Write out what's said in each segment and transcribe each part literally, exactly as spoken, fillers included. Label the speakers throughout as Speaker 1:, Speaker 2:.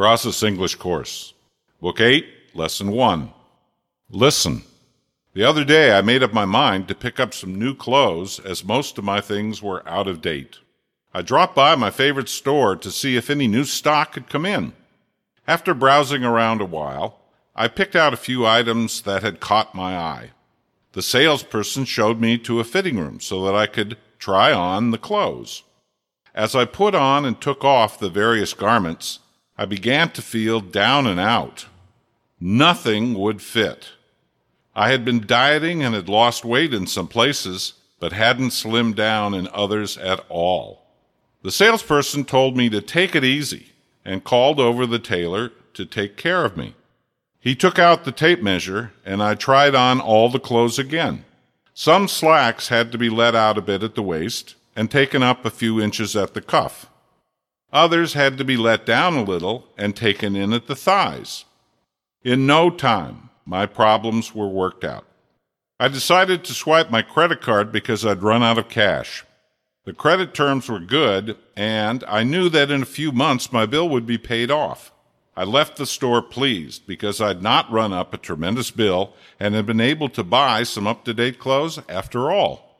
Speaker 1: Brazos English Course. Book eight, Lesson one. Listen. The other day I made up my mind to pick up some new clothes as most of my things were out of date. I dropped by my favorite store to see if any new stock had come in. After browsing around a while, I picked out a few items that had caught my eye. The salesperson showed me to a fitting room so that I could try on the clothes. As I put on and took off the various garments, I began to feel down and out. Nothing would fit. I had been dieting and had lost weight in some places, but hadn't slimmed down in others at all. The salesperson told me to take it easy and called over the tailor to take care of me. He took out the tape measure, and I tried on all the clothes again. Some slacks had to be let out a bit at the waist and taken up a few inches at the cuff. Others had to be let down a little and taken in at the thighs. In no time, my problems were worked out. I decided to swipe my credit card because I'd run out of cash. The credit terms were good, and I knew that in a few months my bill would be paid off. I left the store pleased because I'd not run up a tremendous bill and had been able to buy some up-to-date clothes after all.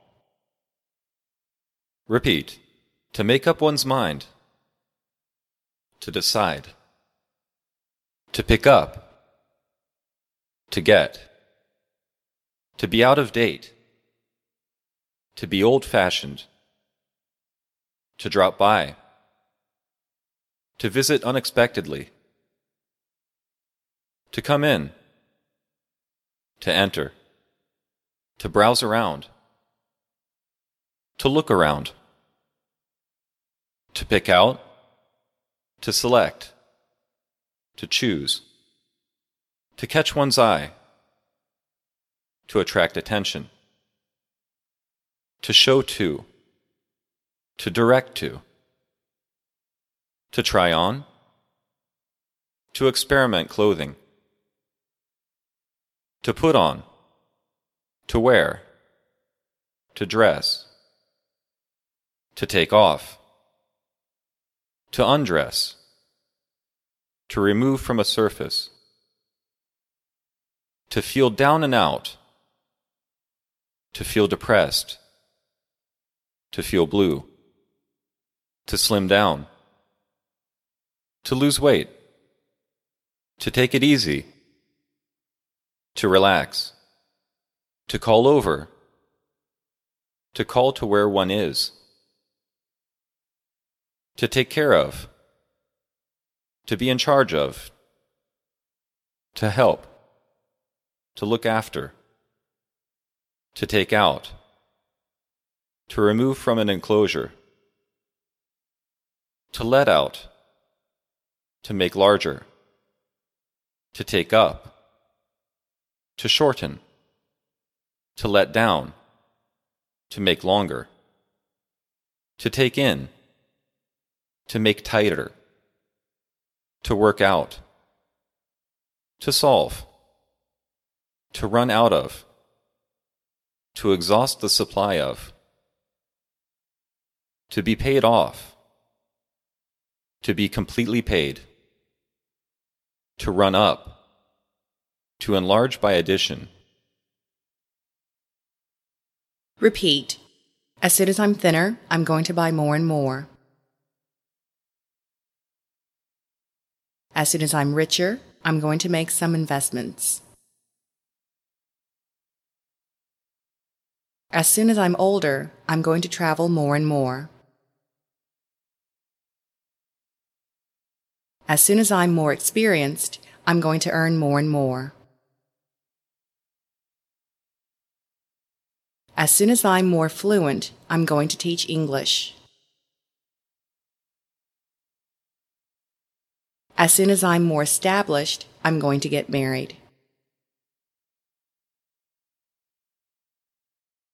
Speaker 2: Repeat. To make up one's mind. To decide. To pick up. To get. To be out of date. To be old-fashioned. To drop by. To visit unexpectedly. To come in. To enter. To browse around. To look around. To pick out. To select. To choose. To catch one's eye. To attract attention. To show to. To direct to. To try on. To experiment clothing. To put on. To wear. To dress. To take off. To undress. To remove from a surface. To feel down and out. To feel depressed. To feel blue. To slim down. To lose weight. To take it easy. To relax. To call over. To call to where one is. To take care of. To be in charge of. To help. To look after. To take out. To remove from an enclosure. To let out. To make larger. To take up. To shorten. To let down. To make longer. To take in. To make tighter. To work out. To solve. To run out of. To exhaust the supply of. To be paid off. To be completely paid. To run up. To enlarge by addition.
Speaker 3: Repeat. As soon as I'm thinner, I'm going to buy more and more. As soon as I'm richer, I'm going to make some investments. As soon as I'm older, I'm going to travel more and more. As soon as I'm more experienced, I'm going to earn more and more. As soon as I'm more fluent, I'm going to teach English. As soon as I'm more established, I'm going to get married.